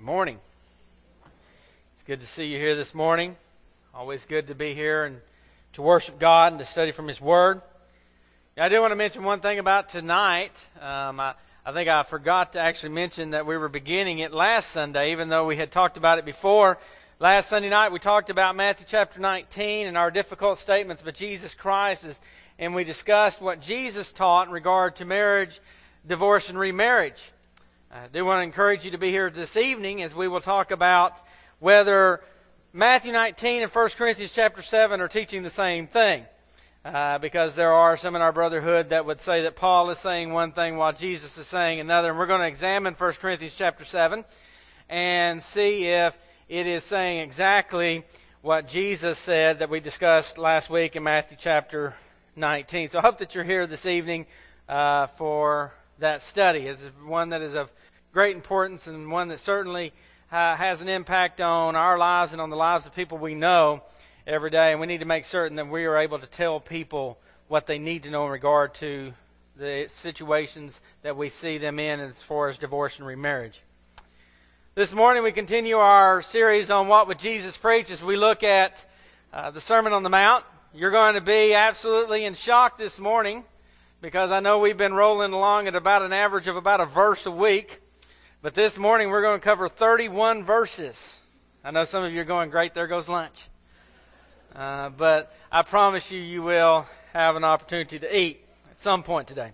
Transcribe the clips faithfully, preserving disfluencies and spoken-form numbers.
Morning. It's good to see you here this morning. Always good to be here and to worship God and to study from His Word. I do want to mention one thing about tonight. Um, I, I think I forgot to actually mention that we were beginning it last Sunday, even though we had talked about it before. Last Sunday night we talked about Matthew chapter nineteen and our difficult statements, but Jesus Christ is, and we discussed what Jesus taught in regard to marriage, divorce, and remarriage. I do want to encourage you to be here this evening as we will talk about whether Matthew nineteen and First Corinthians chapter seven are teaching the same thing. Uh, because there are some in our brotherhood that would say that Paul is saying one thing while Jesus is saying another. And we're going to examine First Corinthians chapter seven and see if it is saying exactly what Jesus said that we discussed last week in Matthew chapter nineteen. So I hope that you're here this evening uh, for that study. It's one that is of great importance and one that certainly uh, has an impact on our lives and on the lives of people we know every day. And we need to make certain that we are able to tell people what they need to know in regard to the situations that we see them in as far as divorce and remarriage. This morning we continue our series on What Would Jesus Preach as we look at uh, the Sermon on the Mount. You're going to be absolutely in shock this morning, because I know we've been rolling along at about an average of about a verse a week. But this morning we're going to cover thirty-one verses. I know some of you are going, great, there goes lunch. Uh, but I promise you, you will have an opportunity to eat at some point today.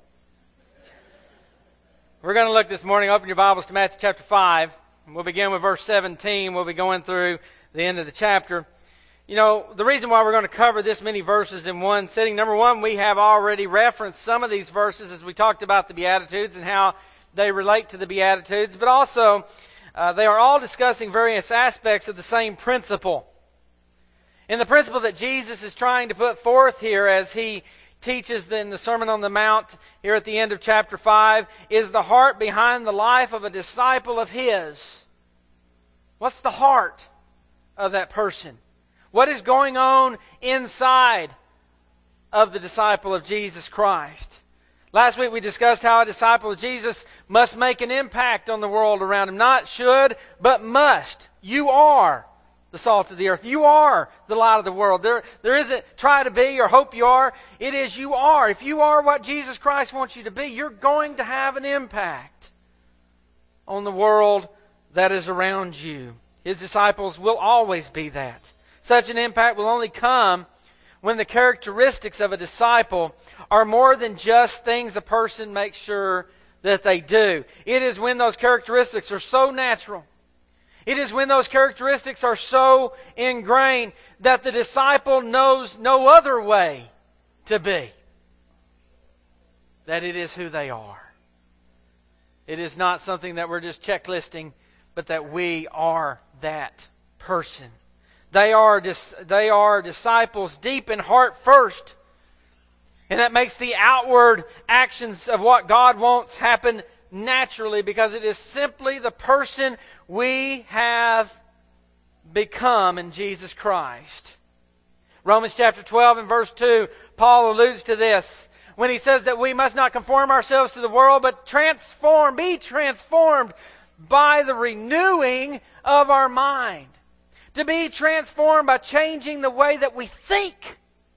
We're going to look this morning, open your Bibles to Matthew chapter five. And we'll begin with verse seventeen. We'll be going through the end of the chapter. You know, the reason why we're going to cover this many verses in one sitting, number one, we have already referenced some of these verses as we talked about the Beatitudes and how they relate to the Beatitudes, but also uh, they are all discussing various aspects of the same principle. And the principle that Jesus is trying to put forth here as he teaches in the Sermon on the Mount here at the end of chapter five is the heart behind the life of a disciple of His. What's the heart of that person? What is going on inside of the disciple of Jesus Christ? Last week we discussed how a disciple of Jesus must make an impact on the world around him. Not should, but must. You are the salt of the earth. You are the light of the world. There, there isn't try to be or hope you are. It is you are. If you are what Jesus Christ wants you to be, you're going to have an impact on the world that is around you. His disciples will always be that. Such an impact will only come when the characteristics of a disciple are more than just things a person makes sure that they do. It is when those characteristics are so natural. It is when those characteristics are so ingrained that the disciple knows no other way to be. That it is who they are. It is not something that we're just checklisting, but that we are that person. They are, dis- they are disciples deep in heart first. And that makes the outward actions of what God wants happen naturally, because it is simply the person we have become in Jesus Christ. Romans chapter twelve and verse two, Paul alludes to this when he says that we must not conform ourselves to the world, but transform, be transformed by the renewing of our mind. To be transformed by changing the way that we think.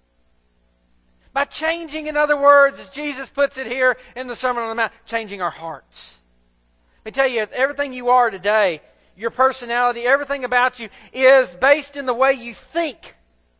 By changing, in other words, as Jesus puts it here in the Sermon on the Mount, changing our hearts. Let me tell you, everything you are today, your personality, everything about you is based in the way you think.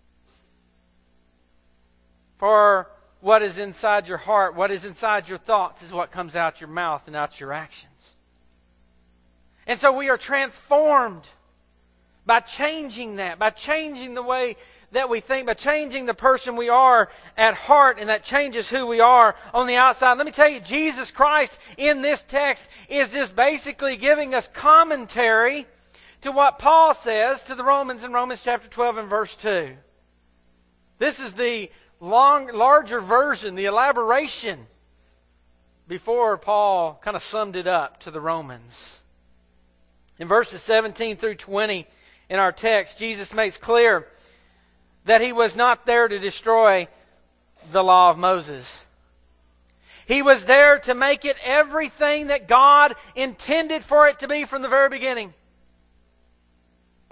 For what is inside your heart, what is inside your thoughts is what comes out your mouth and out your actions. And so we are transformed by changing that, by changing the way that we think, by changing the person we are at heart, and that changes who we are on the outside. Let me tell you, Jesus Christ in this text is just basically giving us commentary to what Paul says to the Romans in Romans chapter twelve and verse two. This is the long, larger version, the elaboration, before Paul kind of summed it up to the Romans. In verses seventeen through twenty, in our text, Jesus makes clear that He was not there to destroy the law of Moses. He was there to make it everything that God intended for it to be from the very beginning.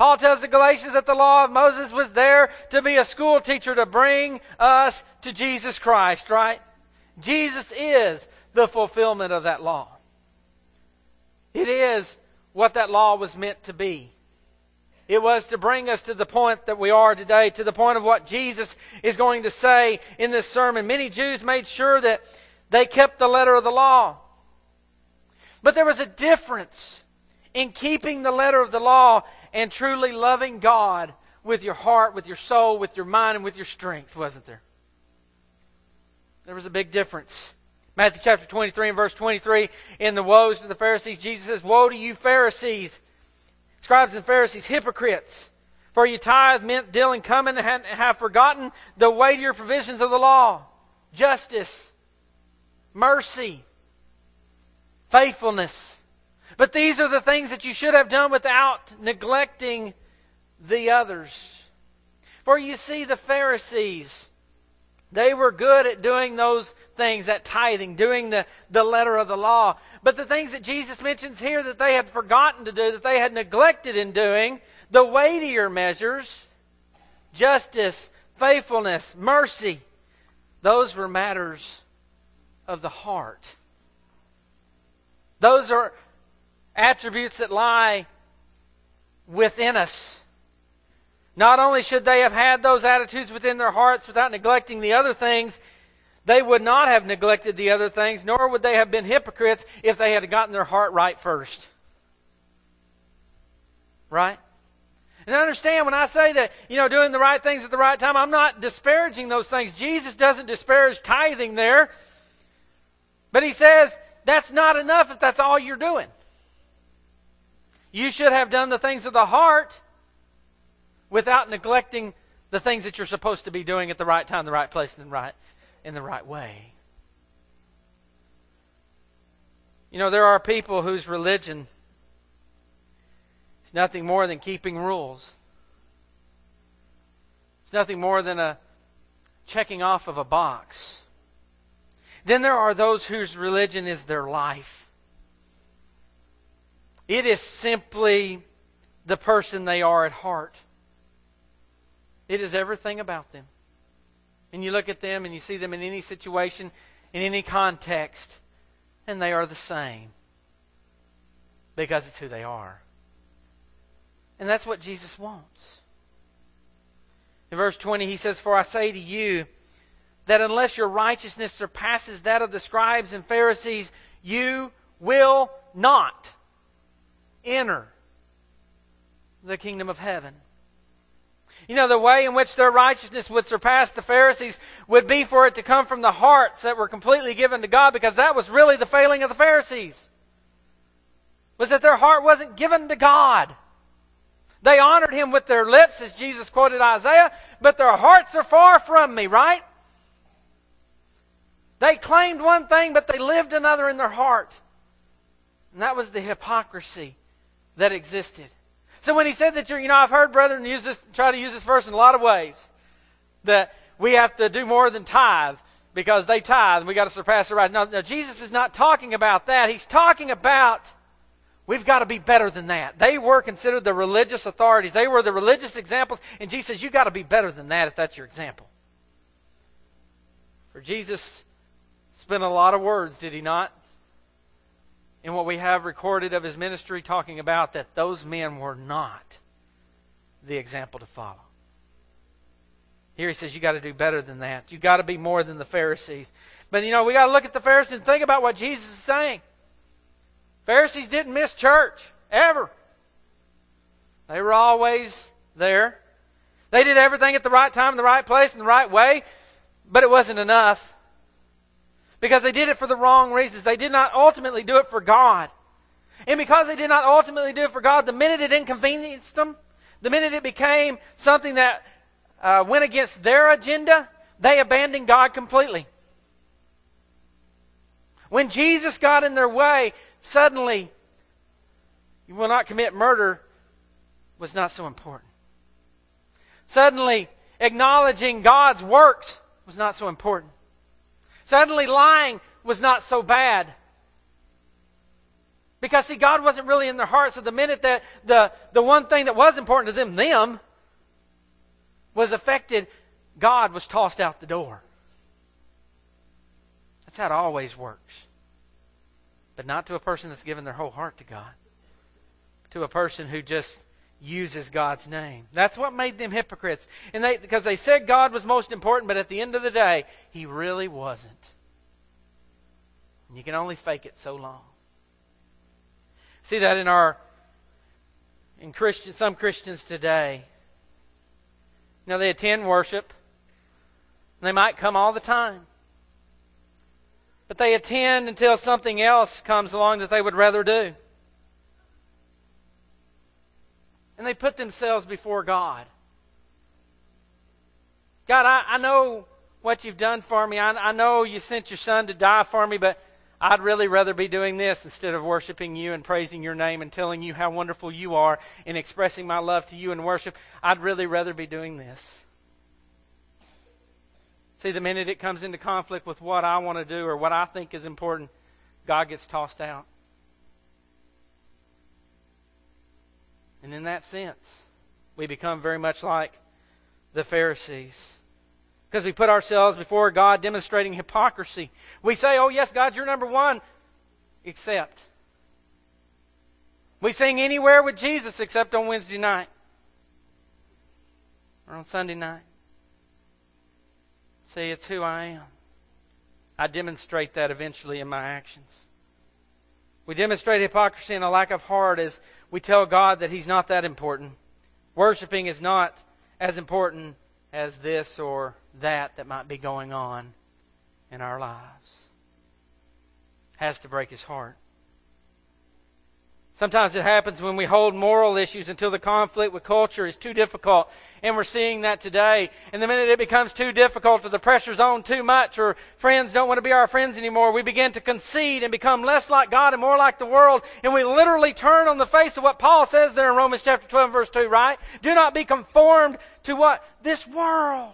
Paul tells the Galatians that the law of Moses was there to be a school teacher to bring us to Jesus Christ, right? Jesus is the fulfillment of that law. It is what that law was meant to be. It was to bring us to the point that we are today, to the point of what Jesus is going to say in this sermon. Many Jews made sure that they kept the letter of the law. But there was a difference in keeping the letter of the law and truly loving God with your heart, with your soul, with your mind, and with your strength, wasn't there? There was a big difference. Matthew chapter twenty-three and verse twenty-three, in the woes to the Pharisees, Jesus says, "Woe to you Pharisees, scribes and Pharisees, hypocrites! For you tithe, mint, dill, and cumin, and have forgotten the weightier provisions of the law, justice, mercy, faithfulness. But these are the things that you should have done without neglecting the others." For you see, the Pharisees, they were good at doing those things, at tithing, doing the, the letter of the law. But the things that Jesus mentions here that they had forgotten to do, that they had neglected in doing, the weightier measures, justice, faithfulness, mercy, those were matters of the heart. Those are attributes that lie within us. Not only should they have had those attitudes within their hearts without neglecting the other things, they would not have neglected the other things, nor would they have been hypocrites if they had gotten their heart right first. Right? And understand, when I say that, you know, doing the right things at the right time, I'm not disparaging those things. Jesus doesn't disparage tithing there. But he says that's not enough if that's all you're doing. You should have done the things of the heart without neglecting the things that you're supposed to be doing at the right time, the right place, and the right, in the right way. You know, there are people whose religion is nothing more than keeping rules. It's nothing more than a checking off of a box. Then there are those whose religion is their life. It is simply the person they are at heart. It is everything about them. And you look at them and you see them in any situation, in any context, and they are the same. Because it's who they are. And that's what Jesus wants. In verse twenty he says, "For I say to you, that unless your righteousness surpasses that of the scribes and Pharisees, you will not enter the kingdom of heaven." You know, the way in which their righteousness would surpass the Pharisees would be for it to come from the hearts that were completely given to God, because that was really the failing of the Pharisees. Was that their heart wasn't given to God. They honored Him with their lips, as Jesus quoted Isaiah, but their hearts are far from me, right? They claimed one thing, but they lived another in their heart. And that was the hypocrisy that existed. So when he said that, you're, you know, I've heard brethren use this, try to use this verse in a lot of ways, that we have to do more than tithe because they tithe and we got to surpass the right. No, no, Jesus is not talking about that. He's talking about we've got to be better than that. They were considered the religious authorities. They were the religious examples. And Jesus says, you've got to be better than that if that's your example. For Jesus spent a lot of words, did he not? In what we have recorded of his ministry, talking about that those men were not the example to follow. Here he says, you got to do better than that. You got to be more than the Pharisees. But you know, we got to look at the Pharisees and think about what Jesus is saying. Pharisees didn't miss church, ever. They were always there. They did everything at the right time, in the right place, in the right way, but it wasn't enough. Because they did it for the wrong reasons. They did not ultimately do it for God. And because they did not ultimately do it for God, the minute it inconvenienced them, the minute it became something that uh, went against their agenda, they abandoned God completely. When Jesus got in their way, suddenly, you will not commit murder was not so important. Suddenly, acknowledging God's works was not so important. Suddenly lying was not so bad. Because, see, God wasn't really in their hearts. So the minute that the, the one thing that was important to them, them, was affected, God was tossed out the door. That's how it always works. But not to a person that's given their whole heart to God. To a person who just uses God's name. That's what made them hypocrites. And they, because they said God was most important, but at the end of the day, He really wasn't. And you can only fake it so long. See that in our, in Christian, some Christians today. You know, they attend worship. And they might come all the time. But they attend until something else comes along that they would rather do. And they put themselves before God. God, I, I know what you've done for me. I, I know you sent your Son to die for me, but I'd really rather be doing this instead of worshiping you and praising your name and telling you how wonderful you are and expressing my love to you in worship. I'd really rather be doing this. See, the minute it comes into conflict with what I want to do or what I think is important, God gets tossed out. And in that sense, we become very much like the Pharisees. Because we put ourselves before God demonstrating hypocrisy. We say, oh yes, God, you're number one. Except. We sing anywhere with Jesus except on Wednesday night. Or on Sunday night. See, it's who I am. I demonstrate that eventually in my actions. We demonstrate hypocrisy and a lack of heart as we tell God that He's not that important. Worshiping is not as important as this or that that might be going on in our lives. Has to break His heart. Sometimes it happens when we hold moral issues until the conflict with culture is too difficult. And we're seeing that today. And the minute it becomes too difficult or the pressure's on too much or friends don't want to be our friends anymore, we begin to concede and become less like God and more like the world. And we literally turn on the face of what Paul says there in Romans chapter twelve verse two, right? Do not be conformed to what? This world.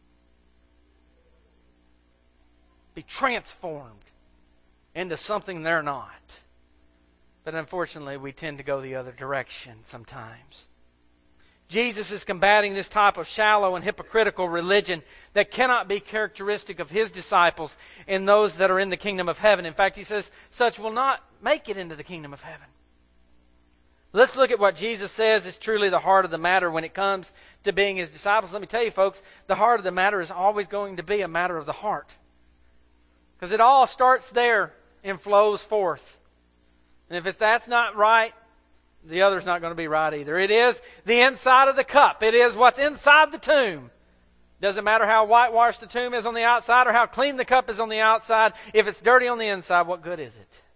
Be transformed into something they're not. But unfortunately, we tend to go the other direction sometimes. Jesus is combating this type of shallow and hypocritical religion that cannot be characteristic of His disciples and those that are in the kingdom of heaven. In fact, He says, such will not make it into the kingdom of heaven. Let's look at what Jesus says is truly the heart of the matter when it comes to being His disciples. Let me tell you, folks, the heart of the matter is always going to be a matter of the heart. Because it all starts there and flows forth. And if that's not right, the other's not going to be right either. It is the inside of the cup. It is what's inside the tomb. Doesn't matter how whitewashed the tomb is on the outside or how clean the cup is on the outside. If it's dirty on the inside, what good is it?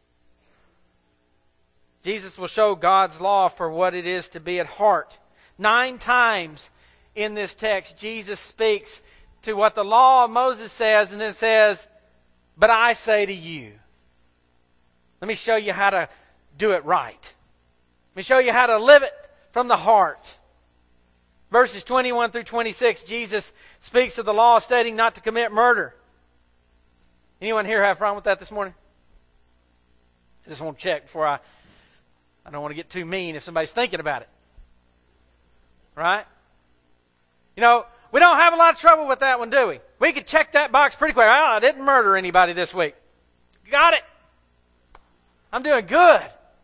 Jesus will show God's law for what it is to be at heart. Nine times in this text, Jesus speaks to what the law of Moses says and then says, but I say to you. Let me show you how to do it right. Let me show you how to live it from the heart. Verses twenty-one through twenty-six, Jesus speaks of the law stating not to commit murder. Anyone here have a problem with that this morning? I just want to check before I... I don't want to get too mean if somebody's thinking about it. Right? You know, we don't have a lot of trouble with that one, do we? We could check that box pretty quick. Oh, I didn't murder anybody this week. Got it. I'm doing good.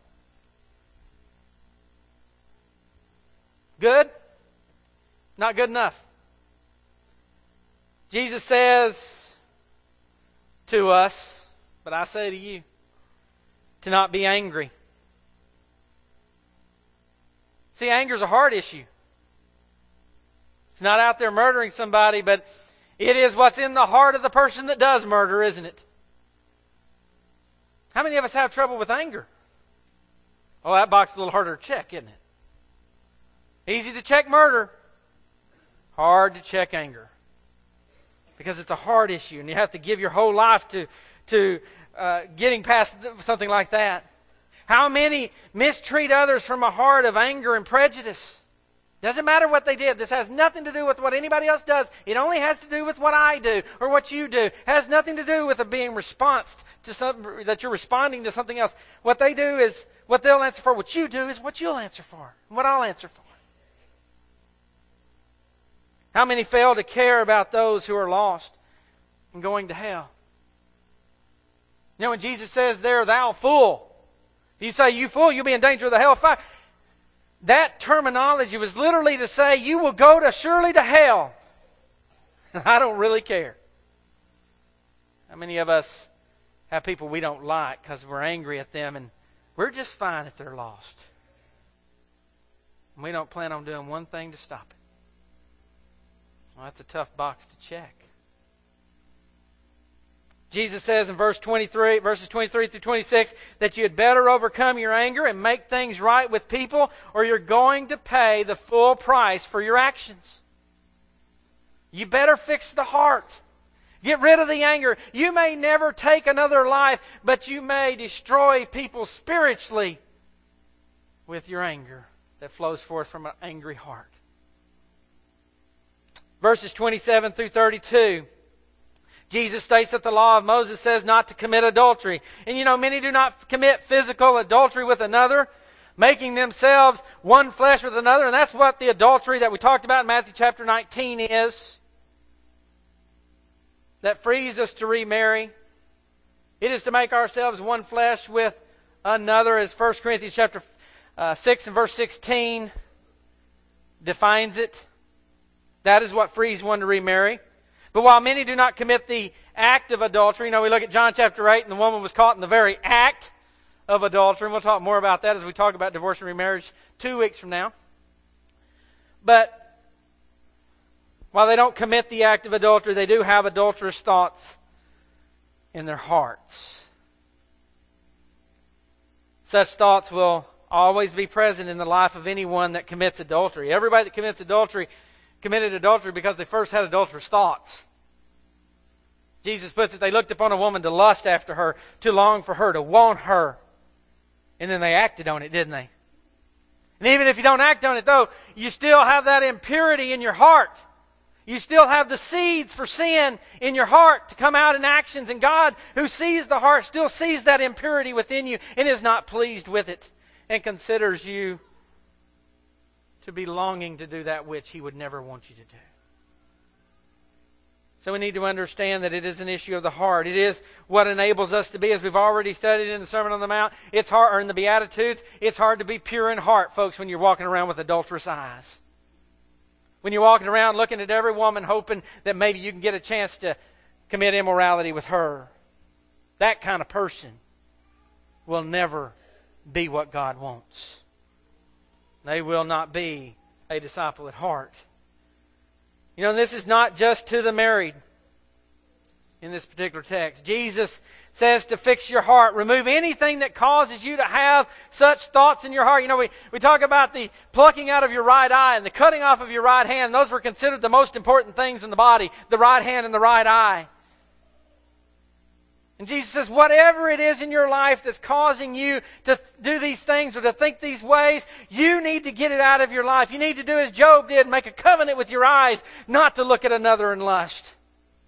Good? Not good enough. Jesus says to us, but I say to you, to not be angry. See, anger is a heart issue. It's not out there murdering somebody, but it is what's in the heart of the person that does murder, isn't it? How many of us have trouble with anger? Oh, that box is a little harder to check, isn't it? Easy to check murder. Hard to check anger. Because it's a heart issue, and you have to give your whole life to, to uh, getting past something like that. How many mistreat others from a heart of anger and prejudice? Doesn't matter what they did. This has nothing to do with what anybody else does. It only has to do with what I do or what you do. It has nothing to do with it being response to something, that you're responding to something else. What they do is what they'll answer for. What you do is what you'll answer for, and what I'll answer for. How many fail to care about those who are lost and going to hell? You know, when Jesus says there, thou fool, if you say, you fool, you'll be in danger of the hell of fire. That terminology was literally to say, you will go to surely to hell. I don't really care. How many of us have people we don't like because we're angry at them, and we're just fine if they're lost? And we don't plan on doing one thing to stop it. Well, that's a tough box to check. Jesus says in verse twenty-three, verses twenty-three through twenty-six, that you had better overcome your anger and make things right with people, or you're going to pay the full price for your actions. You better fix the heart. Get rid of the anger. You may never take another life, but you may destroy people spiritually with your anger that flows forth from an angry heart. Verses twenty-seven through thirty-two. Jesus states that the law of Moses says not to commit adultery. And you know, many do not commit physical adultery with another, making themselves one flesh with another. And that's what the adultery that we talked about in Matthew chapter nineteen is. That frees us to remarry. It is to make ourselves one flesh with another, as First Corinthians chapter uh, six and verse sixteen defines it. That is what frees one to remarry. But while many do not commit the act of adultery, you know, we look at John chapter eight, and the woman was caught in the very act of adultery. And we'll talk more about that as we talk about divorce and remarriage two weeks from now. But while they don't commit the act of adultery, they do have adulterous thoughts in their hearts. Such thoughts will always be present in the life of anyone that commits adultery. Everybody that commits adultery committed adultery because they first had adulterous thoughts. Jesus puts it, they looked upon a woman to lust after her, to long for her, to want her. And then they acted on it, didn't they? And even if you don't act on it, though, you still have that impurity in your heart. You still have the seeds for sin in your heart to come out in actions. And God, who sees the heart, still sees that impurity within you and is not pleased with it and considers you to be longing to do that which He would never want you to do. So we need to understand that it is an issue of the heart. It is what enables us to be, as we've already studied in the Sermon on the Mount, it's hard, or in the Beatitudes, it's hard to be pure in heart, folks, when you're walking around with adulterous eyes. When you're walking around looking at every woman hoping that maybe you can get a chance to commit immorality with her. That kind of person will never be what God wants. They will not be a disciple at heart. You know, this is not just to the married in this particular text. Jesus says to fix your heart. Remove anything that causes you to have such thoughts in your heart. You know, we, we talk about the plucking out of your right eye and the cutting off of your right hand. Those were considered the most important things in the body, the right hand and the right eye. And Jesus says, whatever it is in your life that's causing you to do these things or to think these ways, you need to get it out of your life. You need to do as Job did, make a covenant with your eyes, not to look at another in lust.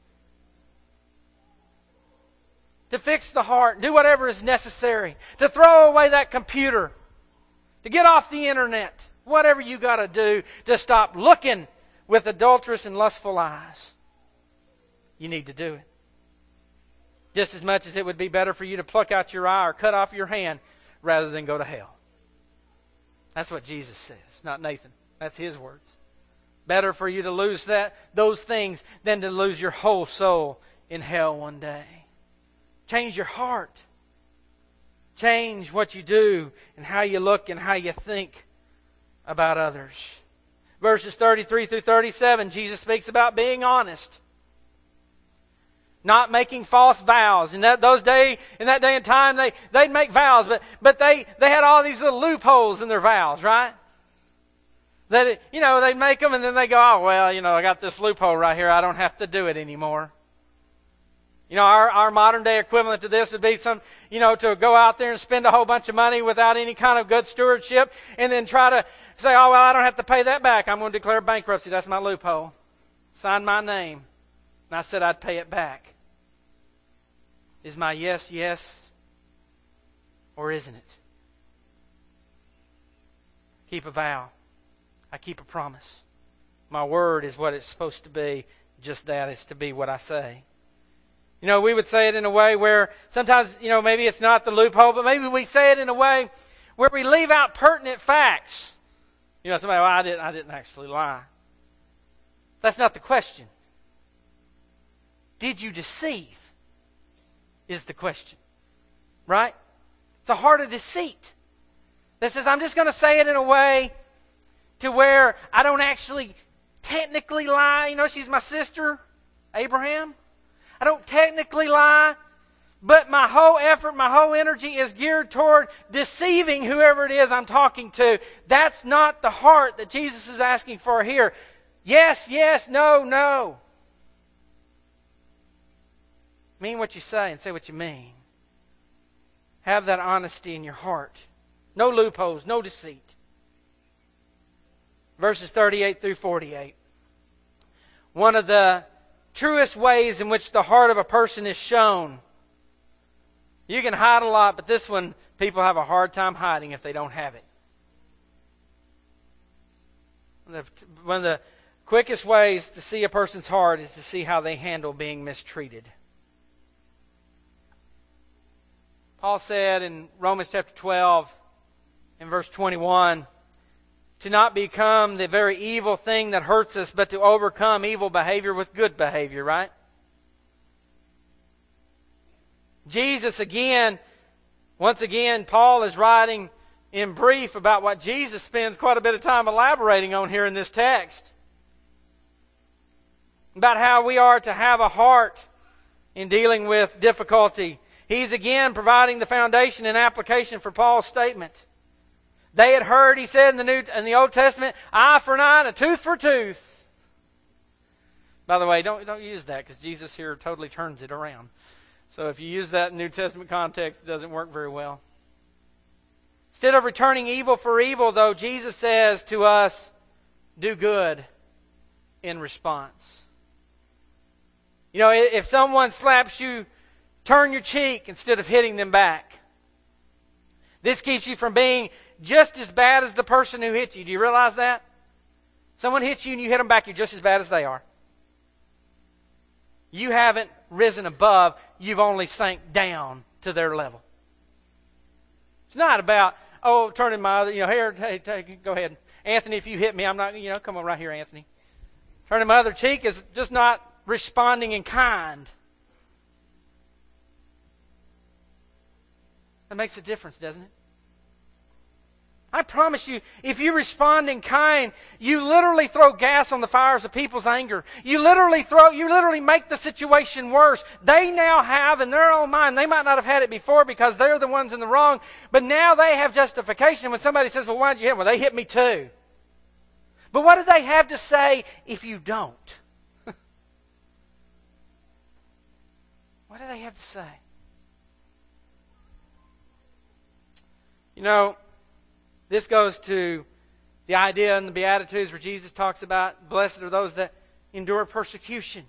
To fix the heart, do whatever is necessary. To throw away that computer. To get off the internet. Whatever you got to do to stop looking with adulterous and lustful eyes. You need to do it. Just as much as it would be better for you to pluck out your eye or cut off your hand rather than go to hell. That's what Jesus says, not Nathan. That's his words. Better for you to lose that those things than to lose your whole soul in hell one day. Change your heart. Change what you do and how you look and how you think about others. Verses thirty-three through thirty-seven, Jesus speaks about being honest. Not making false vows. In that those day, in that day and time, they, they'd make vows, but, but they, they had all these little loopholes in their vows, right? That, you know, they'd make them and then they go, oh, well, you know, I got this loophole right here. I don't have to do it anymore. You know, our, our modern day equivalent to this would be some, you know, to go out there and spend a whole bunch of money without any kind of good stewardship and then try to say, oh, well, I don't have to pay that back. I'm going to declare bankruptcy. That's my loophole. Sign my name. And I said I'd pay it back. Is my yes, yes, or isn't it? keep a vow. I keep a promise. My word is what it's supposed to be. Just that, it's to be what I say. You know, we would say it in a way where sometimes, you know, maybe it's not the loophole, but maybe we say it in a way where we leave out pertinent facts. You know, somebody, well, I didn't, I didn't actually lie. That's not the question. Did you deceive? Is the question. Right? It's a heart of deceit that says, I'm just going to say it in a way to where I don't actually technically lie. You know, she's my sister, Abraham. I don't technically lie, but my whole effort, my whole energy is geared toward deceiving whoever it is I'm talking to. That's not the heart that Jesus is asking for here. Yes, yes, no, no. Mean what you say and say what you mean. Have that honesty in your heart. No loopholes, no deceit. Verses thirty-eight through forty-eight. One of the truest ways in which the heart of a person is shown. You can hide a lot, but this one, people have a hard time hiding if they don't have it. One of the quickest ways to see a person's heart is to see how they handle being mistreated. Paul said in Romans chapter twelve, in verse twenty-one, to not become the very evil thing that hurts us, but to overcome evil behavior with good behavior, right? Jesus again, once again, Paul is writing in brief about what Jesus spends quite a bit of time elaborating on here in this text. About how we are to have a heart in dealing with difficulty. He's again providing the foundation and application for Paul's statement. They had heard, he said in the New in the Old Testament, eye for an eye and a tooth for a tooth. By the way, don't, don't use that because Jesus here totally turns it around. So if you use that in New Testament context, it doesn't work very well. Instead of returning evil for evil, though, Jesus says to us, do good in response. You know, if someone slaps you, turn your cheek instead of hitting them back. This keeps you from being just as bad as the person who hit you. Do you realize that? Someone hits you and you hit them back, you're just as bad as they are. You haven't risen above, you've only sank down to their level. It's not about, oh, turning my other, you know, here, hey, take, go ahead. Anthony, if you hit me, I'm not, you know, come on right here, Anthony. Turning my other cheek is just not responding in kind. That makes a difference, doesn't it? I promise you, if you respond in kind, you literally throw gas on the fires of people's anger. You literally throw, you literally make the situation worse. They now have in their own mind, they might not have had it before because they're the ones in the wrong, but now they have justification when somebody says, well, why did you hit me? Well, they hit me too. But what do they have to say if you don't? What do they have to say? You know, this goes to the idea in the Beatitudes where Jesus talks about blessed are those that endure persecution.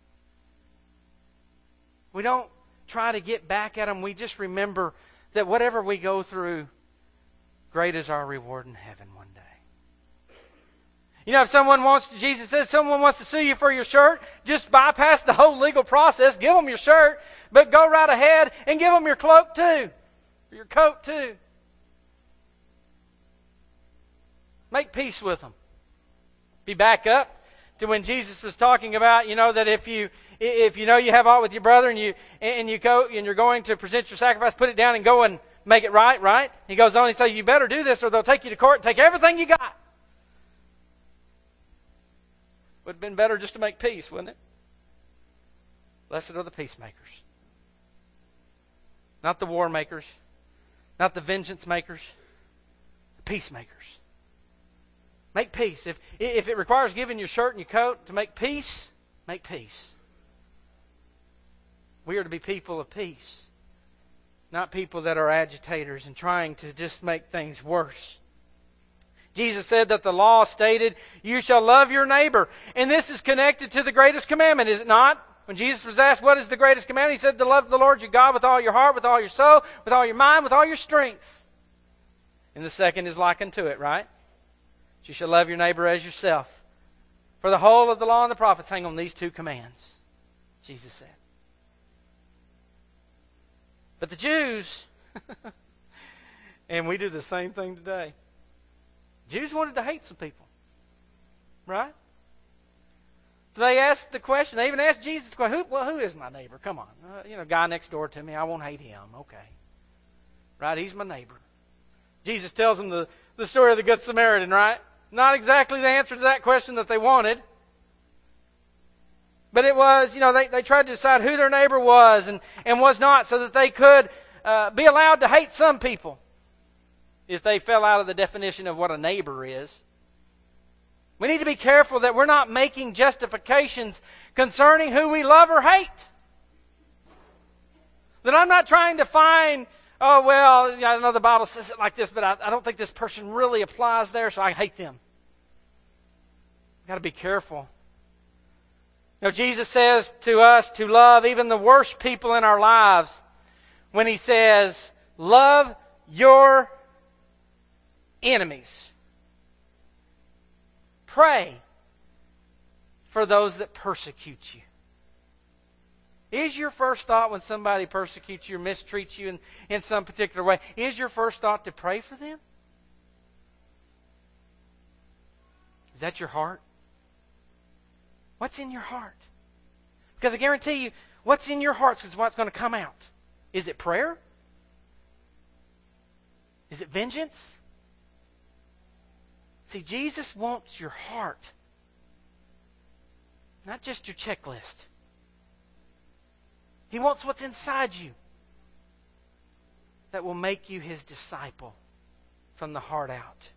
We don't try to get back at them. We just remember that whatever we go through, great is our reward in heaven one day. You know, if someone wants to, Jesus says, someone wants to sue you for your shirt, just bypass the whole legal process, give them your shirt, but go right ahead and give them your cloak too, or your coat too. Make peace with them. Be back up to when Jesus was talking about, you know, that if you if you know you have aught with your brother and you and you go and you're going to present your sacrifice, put it down and go and make it right, right? He goes on and says, you better do this or they'll take you to court and take everything you got. Would have been better just to make peace, wouldn't it? Blessed are the peacemakers. Not the war makers. Not the vengeance makers. The peacemakers. Make peace. If, if it requires giving your shirt and your coat to make peace, make peace. We are to be people of peace, not people that are agitators and trying to just make things worse. Jesus said that the law stated, you shall love your neighbor. And this is connected to the greatest commandment, is it not? When Jesus was asked, what is the greatest commandment? He said to love the Lord your God with all your heart, with all your soul, with all your mind, with all your strength. And the second is likened to it, right? You shall love your neighbor as yourself. For the whole of the law and the prophets hang on these two commands, Jesus said. But the Jews, and we do the same thing today, Jews wanted to hate some people. Right? So they asked the question, they even asked Jesus the question, who, well, who is my neighbor? Come on. Uh, you know, guy next door to me, I won't hate him. Okay. Right? He's my neighbor. Jesus tells them the, the story of the Good Samaritan, right? Not exactly the answer to that question that they wanted. But it was, you know, they, they tried to decide who their neighbor was and, and was not so that they could uh, be allowed to hate some people if they fell out of the definition of what a neighbor is. We need to be careful that we're not making justifications concerning who we love or hate. That I'm not trying to find, oh, well, I know the Bible says it like this, but I, I don't think this person really applies there, so I hate them. You've got to be careful. You know, Jesus says to us to love even the worst people in our lives when He says, love your enemies. Pray for those that persecute you. Is your first thought when somebody persecutes you or mistreats you in, in some particular way, is your first thought to pray for them? Is that your heart? What's in your heart? Because I guarantee you, what's in your heart is what's going to come out. Is it prayer? Is it vengeance? See, Jesus wants your heart, not just your checklist. He wants what's inside you that will make you His disciple from the heart out.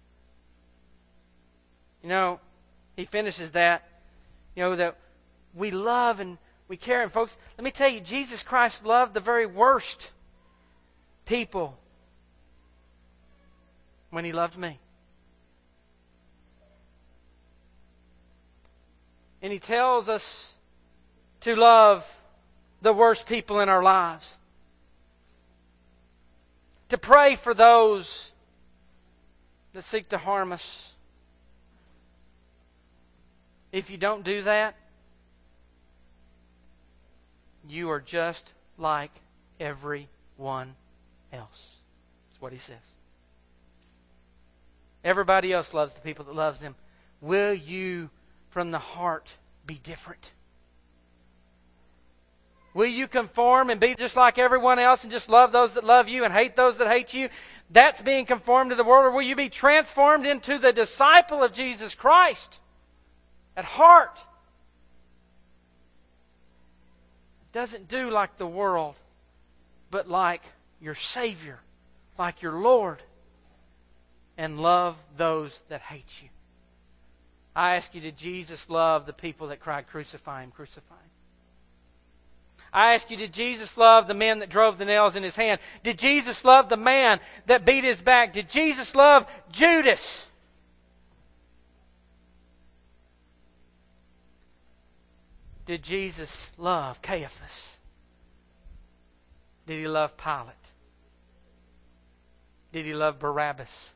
You know, He finishes that, you know, that we love and we care. And folks, let me tell you, Jesus Christ loved the very worst people when He loved me. And He tells us to love the worst people in our lives. To pray for those that seek to harm us. If you don't do that, you are just like everyone else. That's what He says. Everybody else loves the people that loves them. Will you from the heart be different? Will you conform and be just like everyone else and just love those that love you and hate those that hate you? That's being conformed to the world. Or will you be transformed into the disciple of Jesus Christ at heart? Doesn't do like the world, but like your Savior, like your Lord, and love those that hate you. I ask you, did Jesus love the people that cried, crucify Him, crucify Him? I ask you, did Jesus love the men that drove the nails in His hand? Did Jesus love the man that beat His back? Did Jesus love Judas? Did Jesus love Caiaphas? Did He love Pilate? Did He love Barabbas?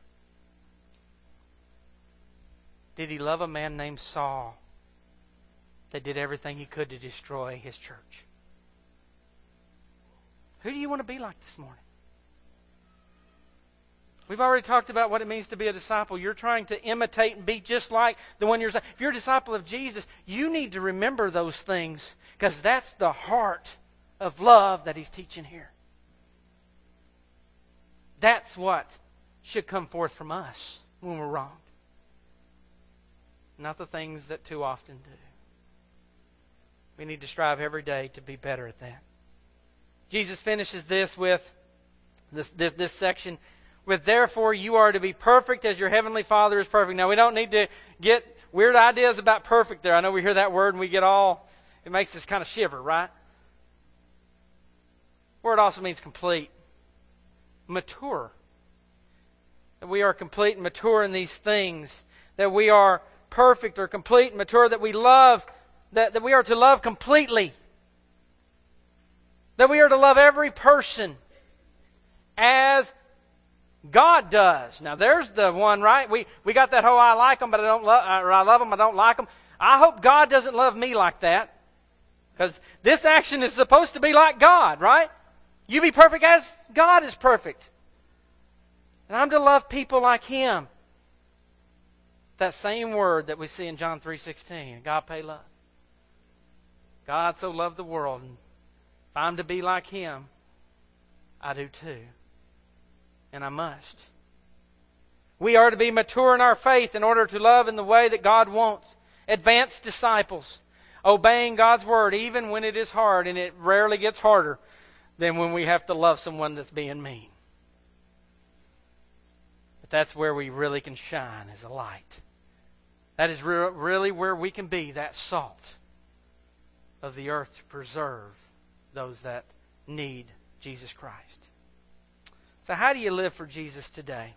Did He love a man named Saul that did everything he could to destroy His church? Who do you want to be like this morning? We've already talked about what it means to be a disciple. You're trying to imitate and be just like the one you're... If you're a disciple of Jesus, you need to remember those things because that's the heart of love that He's teaching here. That's what should come forth from us when we're wronged. Not the things that too often do. We need to strive every day to be better at that. Jesus finishes this with this, this, this section with, therefore you are to be perfect as your heavenly Father is perfect. Now we don't need to get weird ideas about perfect there. I know we hear that word and we get all, it makes us kind of shiver, right? The word also means complete, mature. That we are complete and mature in these things. That we are perfect or complete and mature. That we love, that, that we are to love completely. That we are to love every person as God does. Now there's the one, right? We we got that whole I like them, but I don't love, or I love them, I don't like them. I hope God doesn't love me like that, because this action is supposed to be like God, right? You be perfect as God is perfect, and I'm to love people like Him. That same word that we see in John three sixteen, agape love. God so loved the world, and if I'm to be like Him, I do too. And I must. We are to be mature in our faith in order to love in the way that God wants. Advanced disciples, obeying God's word even when it is hard, and it rarely gets harder than when we have to love someone that's being mean. But that's where we really can shine as a light. That is re- really where we can be that salt of the earth to preserve those that need Jesus Christ. So how do you live for Jesus today?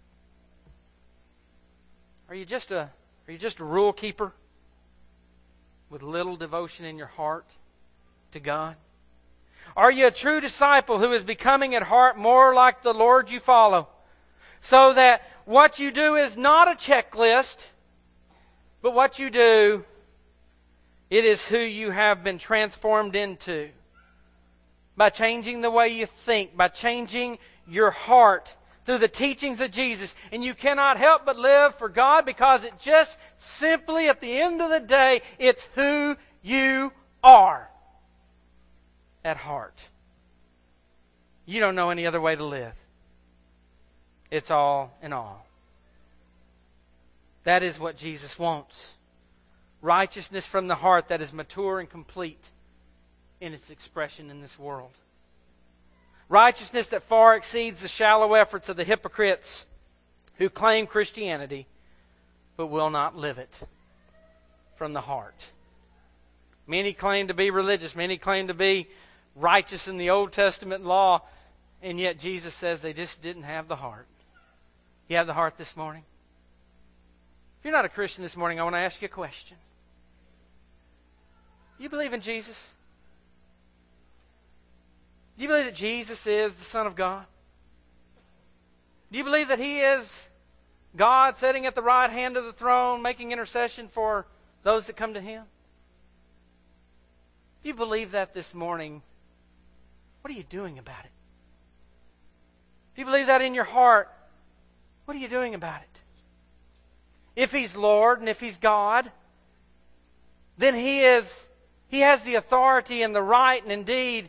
Are you just a are you just a rule keeper with little devotion in your heart to God? Are you a true disciple who is becoming at heart more like the Lord you follow, so that what you do is not a checklist, but what you do, it is who you have been transformed into by changing the way you think, by changing your heart through the teachings of Jesus. And you cannot help but live for God, because it just simply, at the end of the day, it's who you are at heart. You don't know any other way to live. It's all in all. That is what Jesus wants. Righteousness from the heart that is mature and complete in its expression in this world. Righteousness that far exceeds the shallow efforts of the hypocrites who claim Christianity but will not live it from the heart. Many claim to be religious. Many claim to be righteous in the Old Testament law, and yet Jesus says they just didn't have the heart. You have the heart this morning? If you're not a Christian this morning, I want to ask you a question. Do you believe in Jesus? Do you believe that Jesus is the Son of God? Do you believe that He is God sitting at the right hand of the throne, making intercession for those that come to Him? If you believe that this morning, what are you doing about it? If you believe that in your heart, what are you doing about it? If He's Lord and if He's God, then He is He has the authority and the right, and indeed,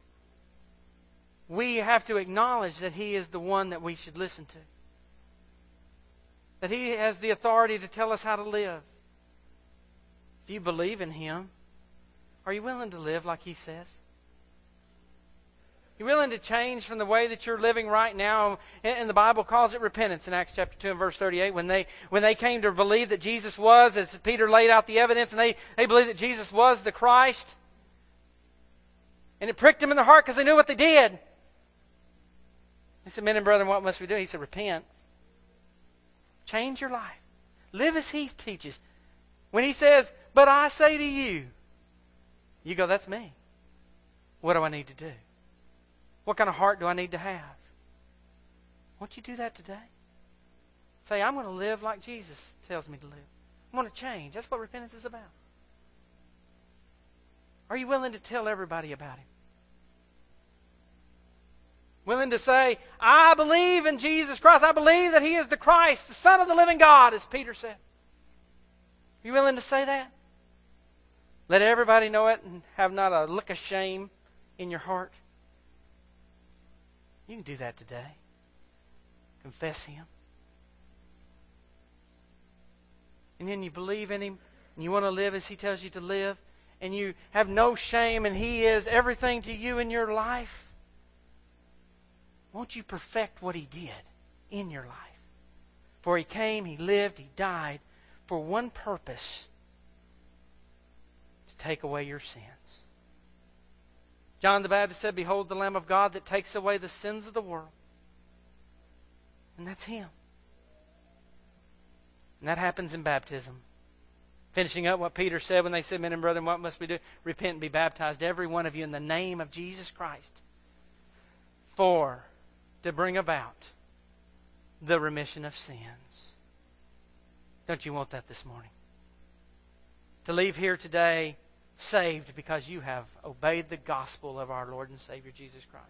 we have to acknowledge that He is the one that we should listen to. That He has the authority to tell us how to live. If you believe in Him, are you willing to live like He says? You're willing to change from the way that you're living right now? And the Bible calls it repentance in Acts chapter two and verse thirty-eight. When they when they came to believe that Jesus was, as Peter laid out the evidence, and they, they believed that Jesus was the Christ. And it pricked them in the heart because they knew what they did. They said, men and brethren, what must we do? He said, repent. Change your life. Live as He teaches. When He says, but I say to you, you go, that's me. What do I need to do? What kind of heart do I need to have? Won't you do that today? Say, I'm going to live like Jesus tells me to live. I'm going to change. That's what repentance is about. Are you willing to tell everybody about Him? Willing to say, I believe in Jesus Christ. I believe that He is the Christ, the Son of the living God, as Peter said. Are you willing to say that? Let everybody know it and have not a lick of shame in your heart. You can do that today. Confess Him. And then you believe in Him, and you want to live as He tells you to live, and you have no shame, and He is everything to you in your life. Won't you perfect what He did in your life? For He came, He lived, He died for one purpose: to take away your sins. John the Baptist said, behold the Lamb of God that takes away the sins of the world. And that's Him. And that happens in baptism. Finishing up what Peter said when they said, men and brethren, what must we do? Repent and be baptized, every one of you, in the name of Jesus Christ, for to bring about the remission of sins. Don't you want that this morning? To leave here today saved because you have obeyed the gospel of our Lord and Savior Jesus Christ.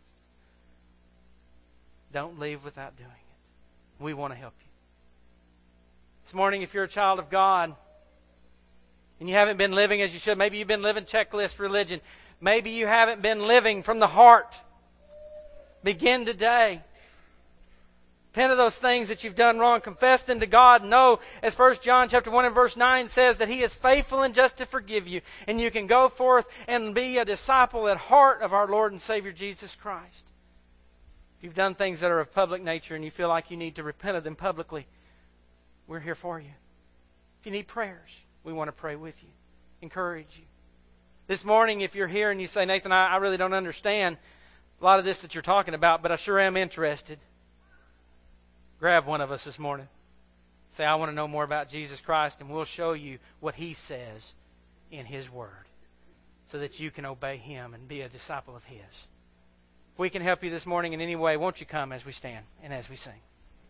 Don't leave without doing it. We want to help you. This morning, if you're a child of God and you haven't been living as you should, maybe you've been living checklist religion. Maybe you haven't been living from the heart. Begin today. Repent of those things that you've done wrong. Confess them to God. Know, as First John chapter one and verse nine says, that He is faithful and just to forgive you. And you can go forth and be a disciple at heart of our Lord and Savior Jesus Christ. If you've done things that are of public nature and you feel like you need to repent of them publicly, we're here for you. If you need prayers, we want to pray with you, encourage you. This morning, if you're here and you say, Nathan, I, I really don't understand a lot of this that you're talking about, but I sure am interested. Grab one of us this morning. Say, I want to know more about Jesus Christ, and we'll show you what He says in His Word so that you can obey Him and be a disciple of His. If we can help you this morning in any way, won't you come as we stand and as we sing?